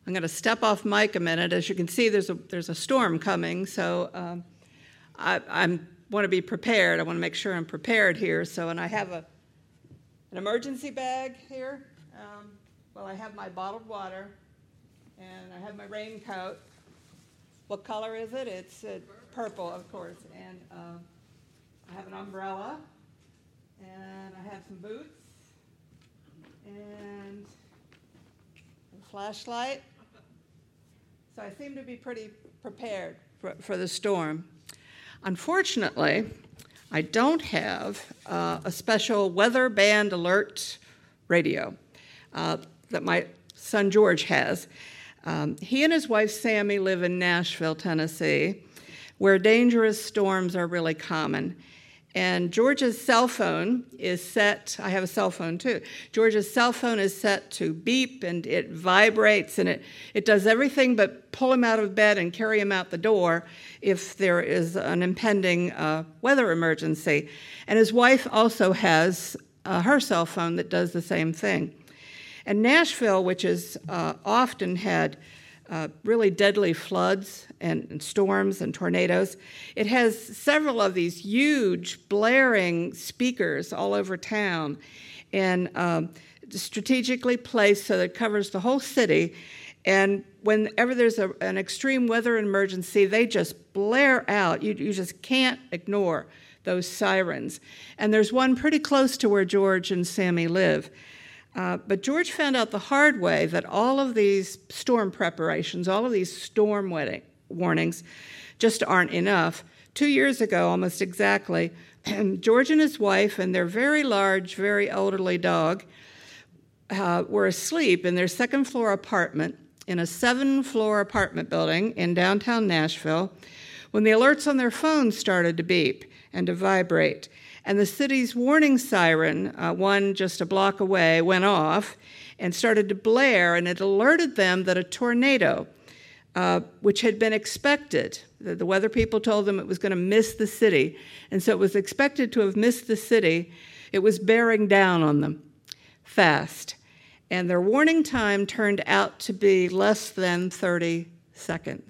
I'm going to step off mic a minute. As you can see, there's a storm coming, so I want to be prepared. I want to make sure I'm prepared here. So, and I have an emergency bag here. I have my bottled water, and I have my raincoat. What color is it? It's purple, of course. And I have an umbrella, and I have some boots, and a flashlight. So I seem to be pretty prepared for the storm. Unfortunately, I don't have a special weather band alert radio that my son George has. He and his wife Sammy live in Nashville, Tennessee, where dangerous storms are really common. And George's cell phone is set, I have a cell phone too, George's cell phone is set to beep, and it vibrates, and it does everything but pull him out of bed and carry him out the door if there is an impending weather emergency. And his wife also has her cell phone that does the same thing. And Nashville, which has often had really deadly floods and storms and tornadoes, it has several of these huge blaring speakers all over town, and strategically placed so that it covers the whole city. And whenever there's an extreme weather emergency, they just blare out. You just can't ignore those sirens. And there's one pretty close to where George and Sammy live. But George found out the hard way that all of these storm preparations, all of these storm warnings just aren't enough. 2 years ago, almost exactly, George and his wife and their very large, very elderly dog were asleep in their second-floor apartment in a 7-floor apartment building in downtown Nashville when the alerts on their phones started to beep and to vibrate. And the city's warning siren, one just a block away, went off and started to blare, and it alerted them that a tornado, which had been expected, the weather people told them it was going to miss the city, and so it was expected to have missed the city. It was bearing down on them fast. And their warning time turned out to be less than 30 seconds.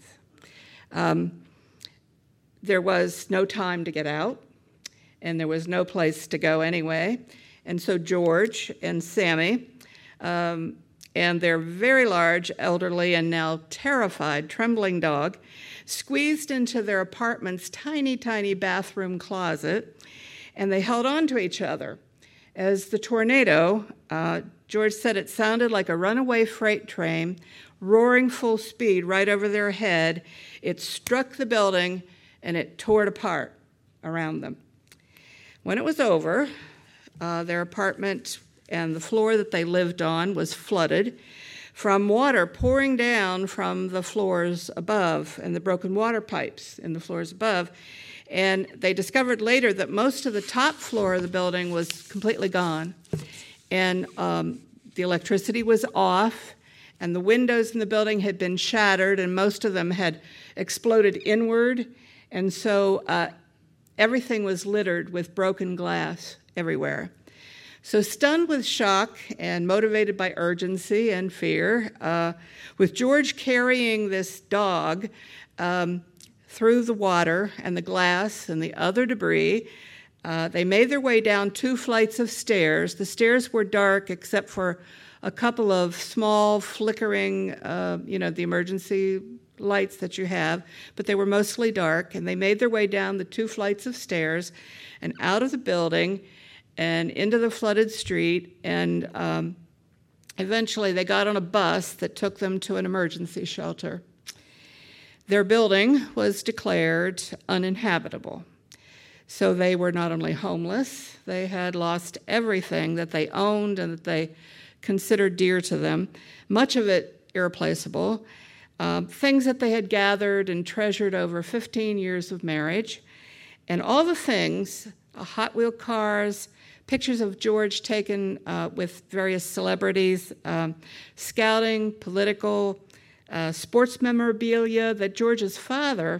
There was no time to get out, and there was no place to go anyway. And so George and Sammy and their very large, elderly, and now terrified, trembling dog squeezed into their apartment's tiny, tiny bathroom closet, and they held on to each other. As the tornado, George said it sounded like a runaway freight train roaring full speed right over their head. It struck the building, and it tore it apart around them. When it was over, their apartment and the floor that they lived on was flooded from water pouring down from the floors above and the broken water pipes in the floors above. And they discovered later that most of the top floor of the building was completely gone. And the electricity was off, and the windows in the building had been shattered, and most of them had exploded inward. And so everything was littered with broken glass everywhere. So stunned with shock and motivated by urgency and fear, with George carrying this dog through the water and the glass and the other debris, they made their way down 2 flights of stairs. The stairs were dark except for a couple of small flickering, the emergency lights that you have, but they were mostly dark, and they made their way down the 2 flights of stairs and out of the building and into the flooded street, and eventually they got on a bus that took them to an emergency shelter. Their building was declared uninhabitable. So they were not only homeless, they had lost everything that they owned and that they considered dear to them, much of it irreplaceable, things that they had gathered and treasured over 15 years of marriage, and all the things, Hot Wheel cars, pictures of George taken with various celebrities, scouting, political, sports memorabilia that George's father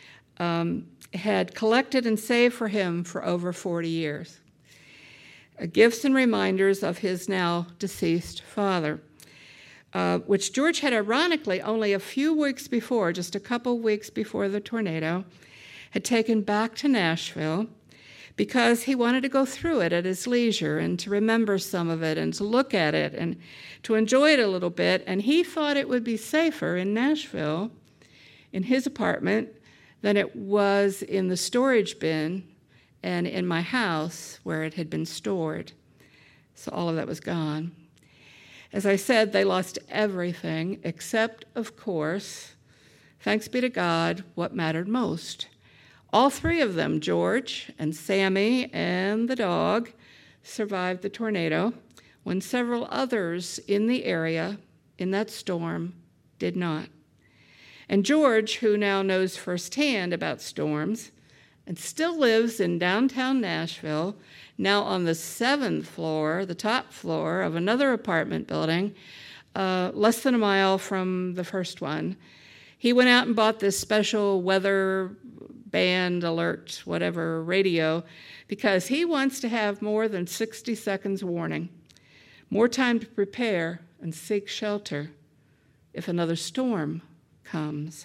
had collected and saved for him for over 40 years. Gifts and reminders of his now deceased father. which George had ironically only a few weeks before, just a couple weeks before the tornado, had taken back to Nashville because he wanted to go through it at his leisure and to remember some of it and to look at it and to enjoy it a little bit. And he thought it would be safer in Nashville, in his apartment, than it was in the storage bin and in my house where it had been stored. So all of that was gone. As I said, they lost everything except, of course, thanks be to God, what mattered most. All three of them, George and Sammy and the dog, survived the tornado, when several others in the area in that storm did not. And George, who now knows firsthand about storms and still lives in downtown Nashville, now on the 7th floor, the top floor of another apartment building, less than a mile from the first one, he went out and bought this special weather band alert, whatever, radio, because he wants to have more than 60 seconds warning, more time to prepare and seek shelter if another storm comes.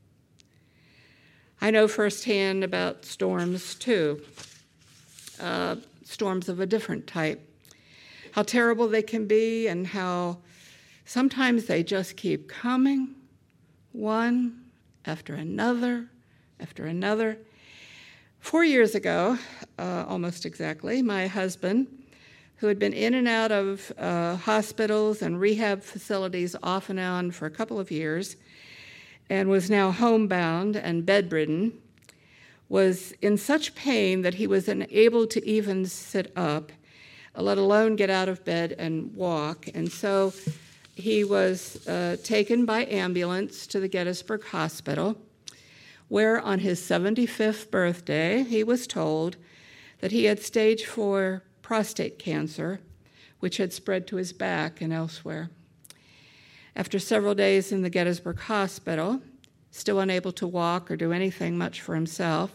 I know firsthand about storms too, storms of a different type, how terrible they can be and how sometimes they just keep coming, one after another after another. 4 years ago, almost exactly, my husband, who had been in and out of hospitals and rehab facilities off and on for a couple of years and was now homebound and bedridden, was in such pain that he was unable to even sit up, let alone get out of bed and walk. And so he was taken by ambulance to the Gettysburg Hospital, where on his 75th birthday, he was told that he had stage 4 prostate cancer, which had spread to his back and elsewhere. After several days in the Gettysburg Hospital, still unable to walk or do anything much for himself,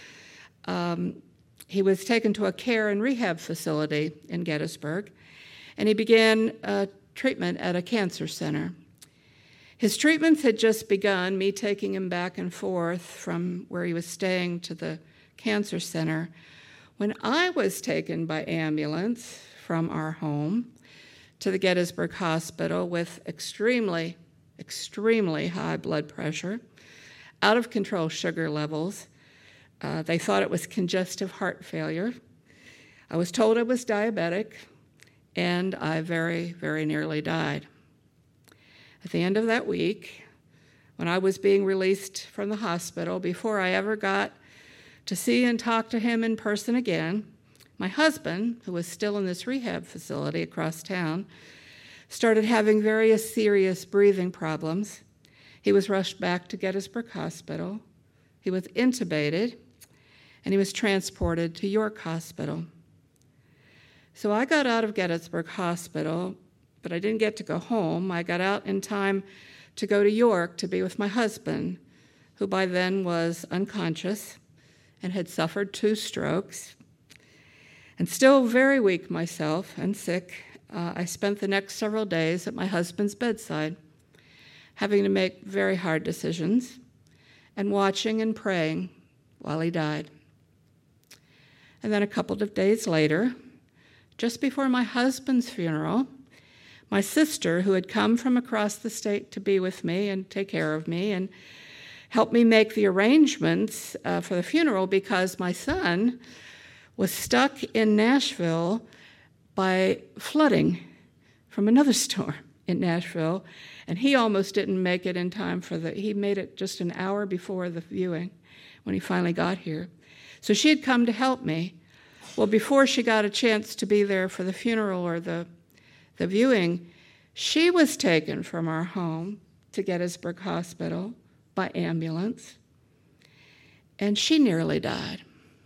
he was taken to a care and rehab facility in Gettysburg, and he began treatment at a cancer center. His treatments had just begun, me taking him back and forth from where he was staying to the cancer center, when I was taken by ambulance from our home to the Gettysburg Hospital with extremely, extremely high blood pressure, out of control sugar levels. They thought it was congestive heart failure. I was told I was diabetic, and I very, very nearly died. At the end of that week, when I was being released from the hospital, before I ever got to see and talk to him in person again, my husband, who was still in this rehab facility across town, started having various serious breathing problems. He was rushed back to Gettysburg Hospital. He was intubated, and he was transported to York Hospital. So I got out of Gettysburg Hospital, but I didn't get to go home. I got out in time to go to York to be with my husband, who by then was unconscious and had suffered 2 strokes. And still very weak myself and sick, I spent the next several days at my husband's bedside, having to make very hard decisions and watching and praying while he died. And then a couple of days later, just before my husband's funeral, my sister, who had come from across the state to be with me and take care of me and help me make the arrangements for the funeral, because my son was stuck in Nashville by flooding from another storm in Nashville, and he almost didn't make it in time he made it just an hour before the viewing when he finally got here. So she had come to help me. Well, before she got a chance to be there for the funeral or the viewing, she was taken from our home to Gettysburg Hospital by ambulance, and she nearly died.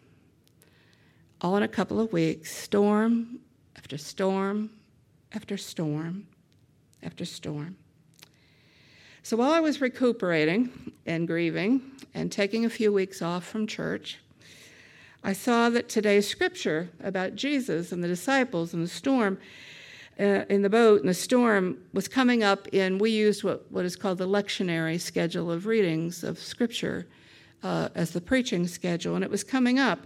All in a couple of weeks, storm after storm after storm after storm. So while I was recuperating and grieving and taking a few weeks off from church, I saw that today's scripture about Jesus and the disciples and the storm in the boat, and the storm was coming up we used what is called the lectionary schedule of readings of Scripture as the preaching schedule, and it was coming up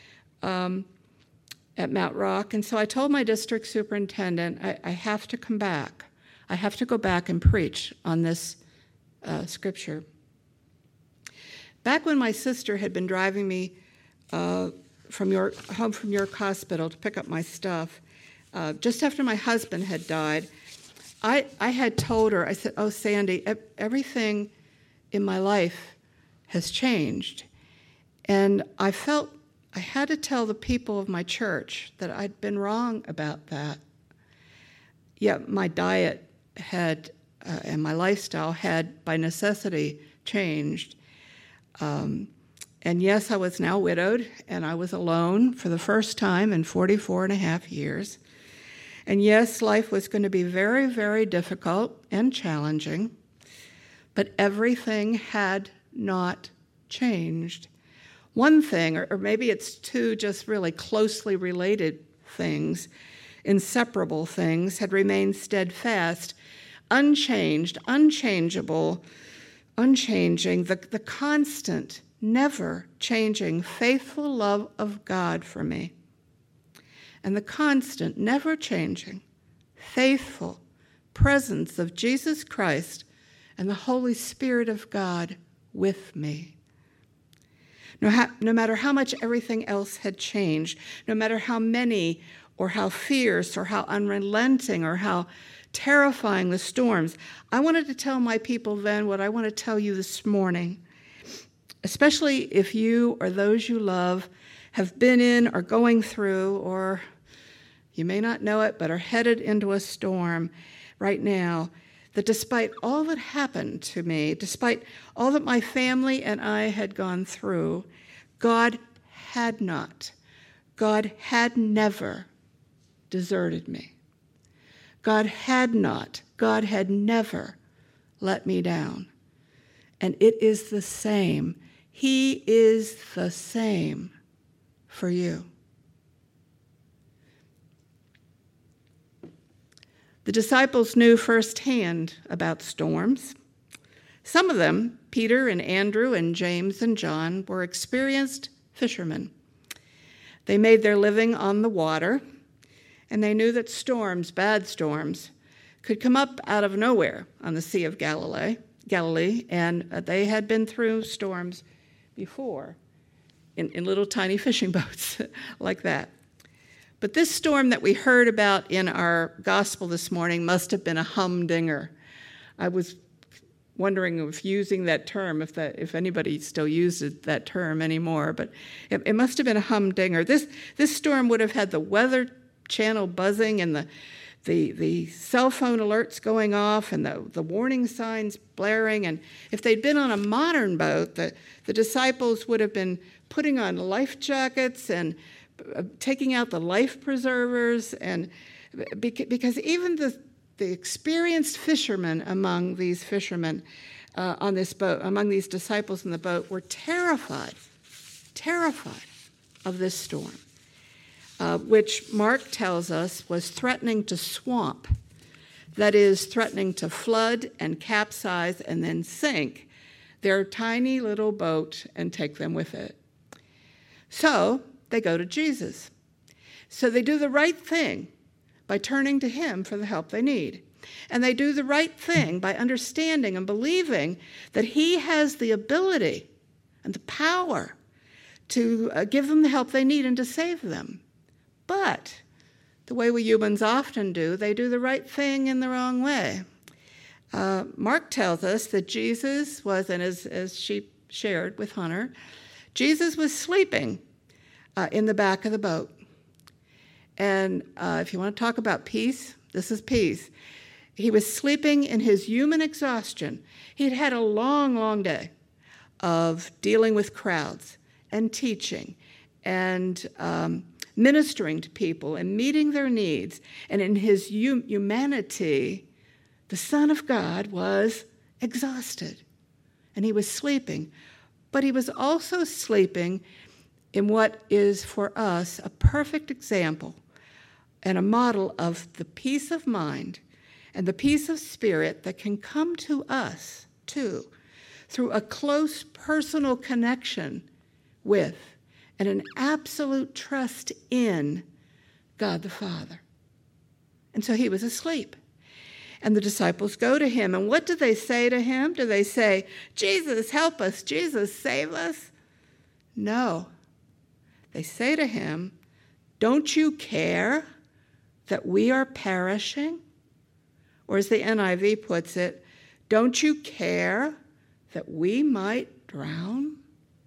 at Mount Rock. And so I told my district superintendent, I have to come back. I have to go back and preach on this Scripture. Back when my sister had been driving me home from York Hospital to pick up my stuff, just after my husband had died, I had told her, I said, "Oh, Sandy, everything in my life has changed." And I felt I had to tell the people of my church that I'd been wrong about that. Yeah, my diet had and my lifestyle had, by necessity, changed. And yes, I was now widowed, and I was alone for the first time in 44 and a half years. And yes, life was going to be very, very difficult and challenging, but everything had not changed. One thing, or maybe it's two just really closely related things, inseparable things, had remained steadfast, unchanged, unchangeable, unchanging, the constant, never changing, faithful love of God for me. And the constant, never changing, faithful presence of Jesus Christ and the Holy Spirit of God with me. No matter how much everything else had changed, no matter how many or how fierce or how unrelenting or how terrifying the storms, I wanted to tell my people then what I want to tell you this morning, especially if you or those you love have been in or going through, or you may not know it, but are headed into a storm right now, that despite all that happened to me, despite all that my family and I had gone through, God had never deserted me. God had never let me down. And it is the same. He is the same for you. The disciples knew firsthand about storms. Some of them, Peter and Andrew and James and John, were experienced fishermen. They made their living on the water, and they knew that storms, bad storms, could come up out of nowhere on the Sea of Galilee, and they had been through storms before in little tiny fishing boats like that. But this storm that we heard about in our gospel this morning must have been a humdinger. I was wondering if using that term, if anybody still uses that term anymore, but it must have been a humdinger. This storm would have had the Weather Channel buzzing and the cell phone alerts going off and the warning signs blaring. And if they'd been on a modern boat, the disciples would have been putting on life jackets and taking out the life preservers, and because even the experienced fishermen among these fishermen on this boat, among these disciples in the boat, were terrified of this storm, which Mark tells us was threatening to swamp, that is, threatening to flood and capsize and then sink their tiny little boat and take them with it. So they go to Jesus. So they do the right thing by turning to him for the help they need. And they do the right thing by understanding and believing that he has the ability and the power to give them the help they need and to save them. But the way we humans often do, they do the right thing in the wrong way. Mark tells us that Jesus was, and as she shared with Hunter, Jesus was sleeping in the back of the boat. And if you want to talk about peace, this is peace. He was sleeping in his human exhaustion. He'd had a long, long day of dealing with crowds and teaching and ministering to people and meeting their needs. And in his humanity, the Son of God was exhausted. And he was sleeping. But he was also sleeping in what is for us a perfect example and a model of the peace of mind and the peace of spirit that can come to us, too, through a close personal connection with and an absolute trust in God the Father. And so he was asleep. And the disciples go to him. And what do they say to him? Do they say, Jesus, help us. Jesus, save us? No. They say to him, don't you care that we are perishing? Or as the NIV puts it, don't you care that we might drown?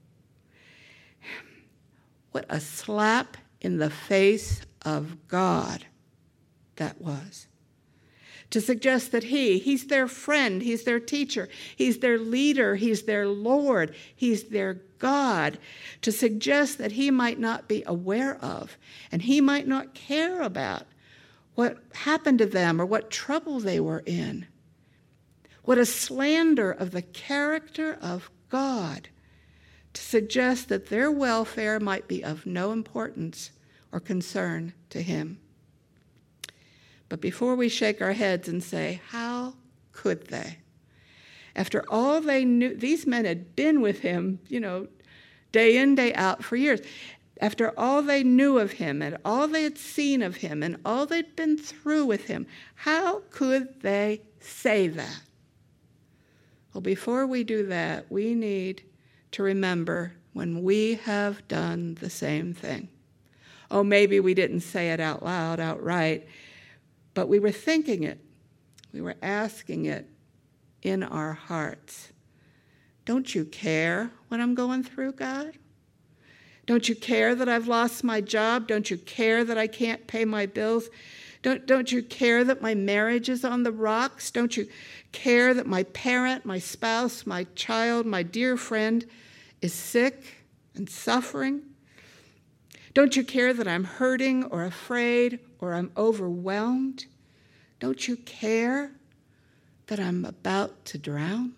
What a slap in the face of God that was. To suggest that he's their friend, he's their teacher, he's their leader, he's their Lord, he's their God. To suggest that he might not be aware of and he might not care about what happened to them or what trouble they were in. What a slander of the character of God to suggest that their welfare might be of no importance or concern to him. But before we shake our heads and say, how could they? After all they knew, these men had been with him, day in, day out for years. After all they knew of him and all they had seen of him and all they'd been through with him, how could they say that? Well, before we do that, we need to remember when we have done the same thing. Oh, maybe we didn't say it out loud, outright, but we were thinking it. We were asking it in our hearts. Don't you care what I'm going through, God? Don't you care that I've lost my job? Don't you care that I can't pay my bills? Don't you care that my marriage is on the rocks? Don't you care that my parent, my spouse, my child, my dear friend is sick and suffering? Don't you care that I'm hurting or afraid or I'm overwhelmed? Don't you care that I'm about to drown?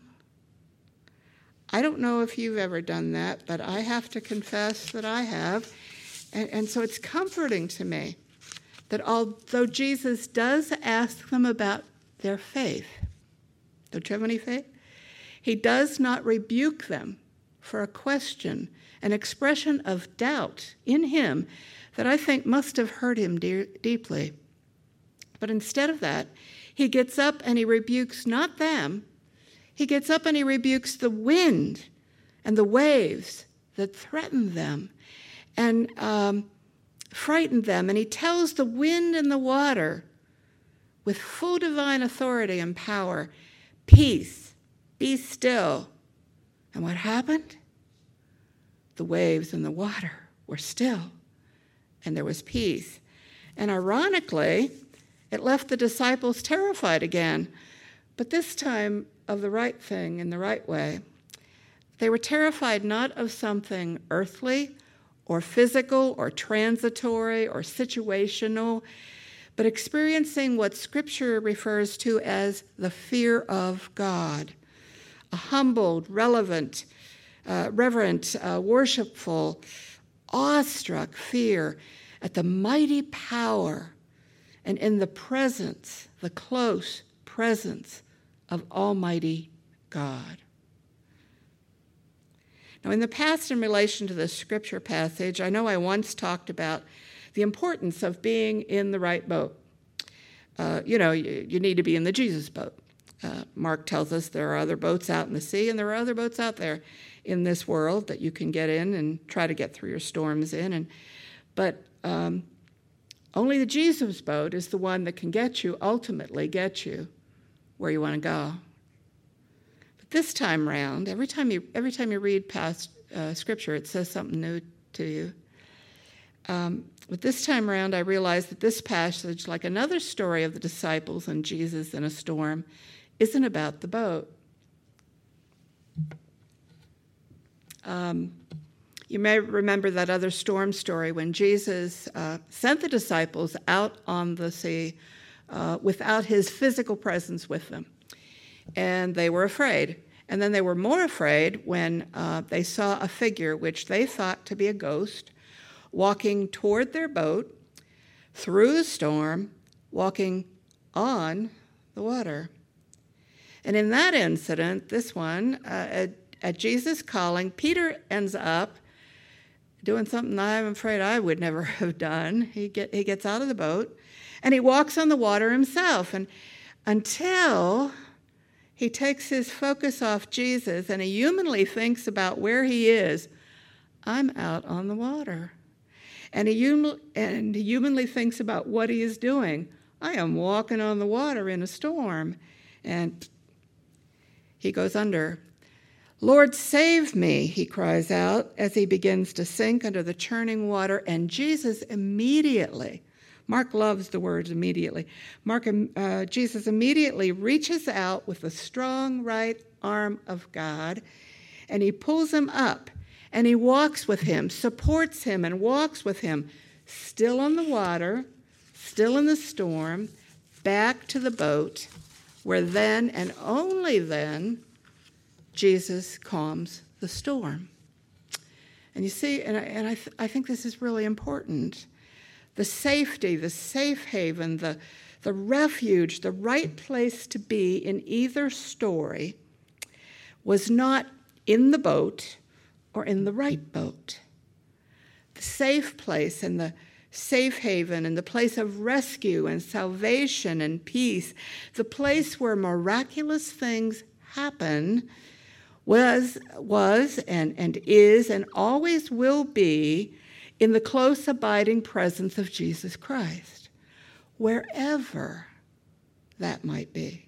I don't know if you've ever done that, but I have to confess that I have. And so it's comforting to me that although Jesus does ask them about their faith, don't you have any faith? He does not rebuke them for a question, an expression of doubt in him that I think must have hurt him deeply. But instead of that, he gets up and he rebukes not them. He gets up and he rebukes the wind and the waves that threaten them and frighten them. And he tells the wind and the water with full divine authority and power, peace, be still. And what happened? The waves and the water were still, and there was peace. And ironically, it left the disciples terrified again, but this time of the right thing in the right way. They were terrified not of something earthly or physical or transitory or situational, but experiencing what Scripture refers to as the fear of God, a humbled, reverent, worshipful, awestruck fear at the mighty power and in the presence, the close presence of Almighty God. Now, in the past, in relation to this scripture passage, I know I once talked about the importance of being in the right boat. You need to be in the Jesus boat. Mark tells us there are other boats out in the sea, and there are other boats out there in this world that you can get in and try to get through your storms in. But only the Jesus boat is the one that can ultimately get you where you want to go. But this time round, every time you read past Scripture, it says something new to you. But this time around, I realized that this passage, like another story of the disciples and Jesus in a storm, isn't about the boat. You may remember that other storm story when Jesus sent the disciples out on the sea without his physical presence with them. And they were afraid. And then they were more afraid when they saw a figure which they thought to be a ghost walking toward their boat through the storm, walking on the water. And in that incident, this one, at Jesus' calling, Peter ends up doing something I'm afraid I would never have done. He gets out of the boat, and he walks on the water himself. And until he takes his focus off Jesus and he humanly thinks about where he is, I'm out on the water. And he humanly thinks about what he is doing. I am walking on the water in a storm. And he goes under. Lord, save me, he cries out as he begins to sink under the churning water. And Jesus immediately, Mark loves the words immediately, Jesus immediately reaches out with the strong right arm of God, and he pulls him up, and he walks with him, supports him, and walks with him, still on the water, still in the storm, back to the boat, where then and only then Jesus calms the storm. And you see, I think this is really important. The safety, the safe haven, the refuge, the right place to be in either story was not in the boat or in the right boat. The safe place and the safe haven and the place of rescue and salvation and peace, the place where miraculous things happen, was and is and always will be in the close abiding presence of Jesus Christ, wherever that might be.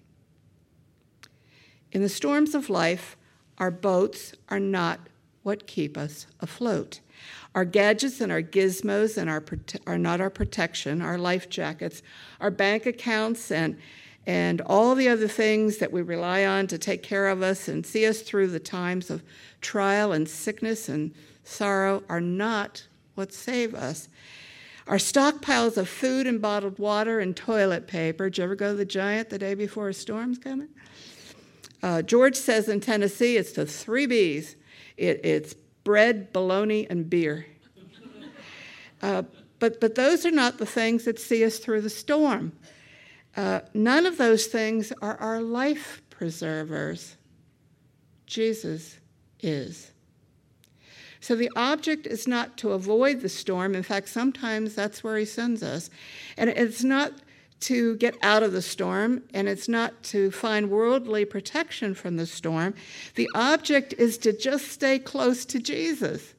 In the storms of life, our boats are not what keep us afloat. Our gadgets and our gizmos are not our protection, our life jackets, our bank accounts and all the other things that we rely on to take care of us and see us through the times of trial and sickness and sorrow are not what save us. Our stockpiles of food and bottled water and toilet paper. Did you ever go to the Giant the day before a storm's coming? George says in Tennessee, it's the 3 B's. It's bread, bologna, and beer. But those are not the things that see us through the storm. None of those things are our life preservers. Jesus is. So the object is not to avoid the storm. In fact, sometimes that's where he sends us. And it's not to get out of the storm, and it's not to find worldly protection from the storm. The object is to just stay close to Jesus.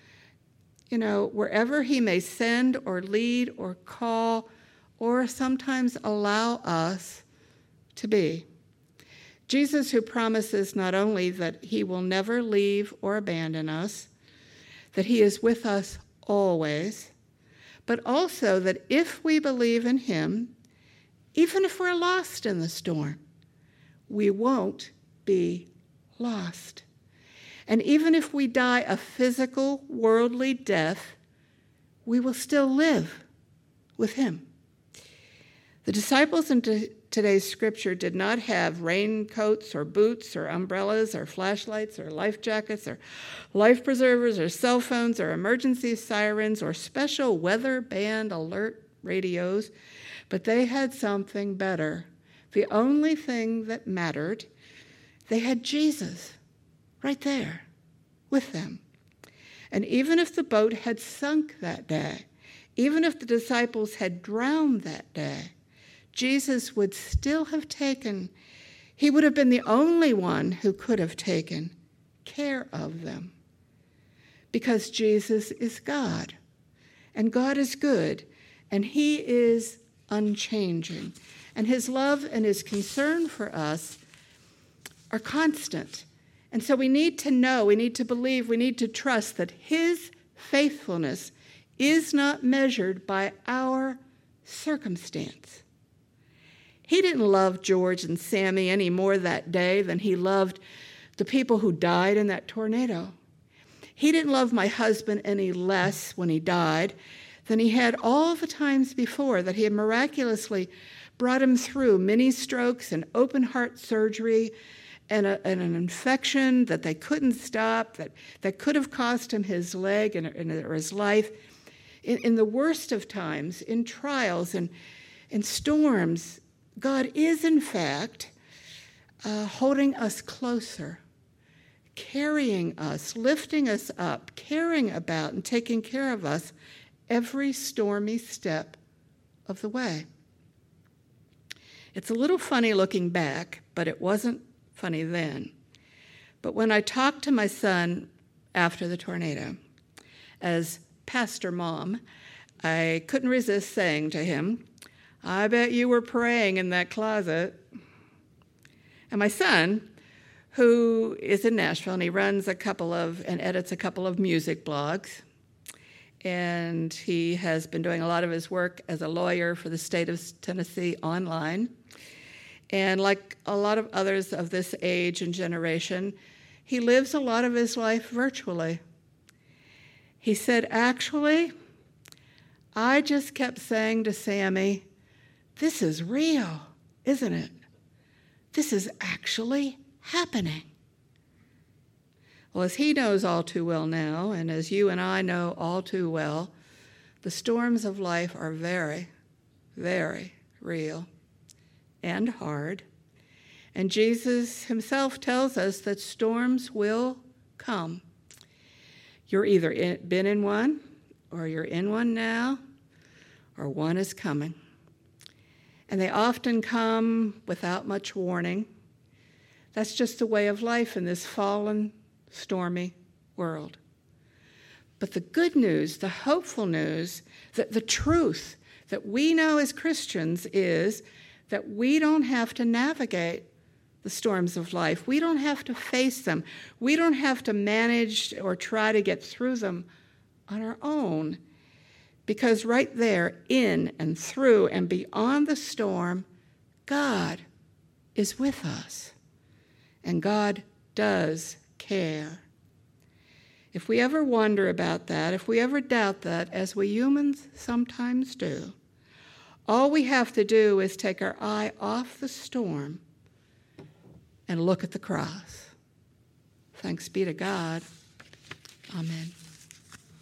You know, wherever he may send or lead or call or sometimes allow us to be. Jesus, who promises not only that he will never leave or abandon us, that he is with us always, but also that if we believe in him, even if we're lost in the storm, we won't be lost. And even if we die a physical, worldly death, we will still live with him. The disciples in today's scripture did not have raincoats or boots or umbrellas or flashlights or life jackets or life preservers or cell phones or emergency sirens or special weather band alert radios, but they had something better. The only thing that mattered, they had Jesus right there with them. And even if the boat had sunk that day, even if the disciples had drowned that day, Jesus would still have taken, he would have been the only one who could have taken care of them. Because Jesus is God, and God is good, and he is unchanging. And his love and his concern for us are constant. And so we need to know, we need to believe, we need to trust that his faithfulness is not measured by our circumstance. He didn't love George and Sammy any more that day than he loved the people who died in that tornado. He didn't love my husband any less when he died than he had all the times before that he had miraculously brought him through mini strokes and open heart surgery and an infection that they couldn't stop, that could have cost him his leg or his life. In the worst of times, in trials and in storms, God is, in fact, holding us closer, carrying us, lifting us up, caring about and taking care of us every stormy step of the way. It's a little funny looking back, but it wasn't funny then. But when I talked to my son after the tornado, as pastor mom, I couldn't resist saying to him, "I bet you were praying in that closet." And my son, who is in Nashville, and he runs and edits a couple of music blogs, and he has been doing a lot of his work as a lawyer for the state of Tennessee online. And like a lot of others of this age and generation, he lives a lot of his life virtually. He said, "Actually, I just kept saying to Sammy, this is real, isn't it? This is actually happening." Well, as he knows all too well now, and as you and I know all too well, the storms of life are very, very real and hard. And Jesus himself tells us that storms will come. You're either been in one, or you're in one now, or one is coming. And they often come without much warning. That's just the way of life in this fallen, stormy world. But the good news, the hopeful news, that the truth that we know as Christians is that we don't have to navigate the storms of life. We don't have to face them. We don't have to manage or try to get through them on our own. Because right there, in and through and beyond the storm, God is with us. And God does care. If we ever wonder about that, if we ever doubt that, as we humans sometimes do, all we have to do is take our eye off the storm and look at the cross. Thanks be to God. Amen.